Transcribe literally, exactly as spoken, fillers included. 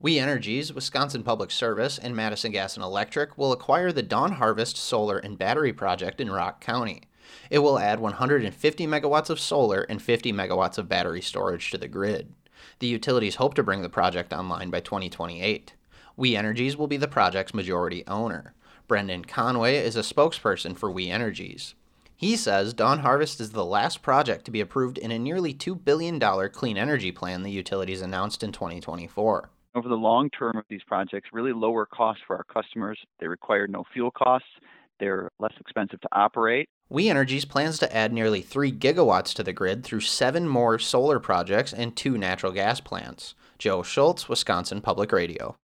We Energies, Wisconsin Public Service, and Madison Gas and Electric will acquire the Dawn Harvest Solar and Battery Project in Rock County. It will add one hundred fifty megawatts of solar and fifty megawatts of battery storage to the grid. The utilities hope to bring the project online by twenty twenty-eight. We Energies will be the project's majority owner. Brendan Conway is a spokesperson for We Energies. He says Dawn Harvest is the last project to be approved in a nearly two billion dollars clean energy plan the utilities announced in twenty twenty-four. Over the long term of these projects, really lower costs for our customers. They require no fuel costs. They're less expensive to operate. We Energies plans to add nearly three gigawatts to the grid through seven more solar projects and two natural gas plants. Joe Schultz, Wisconsin Public Radio.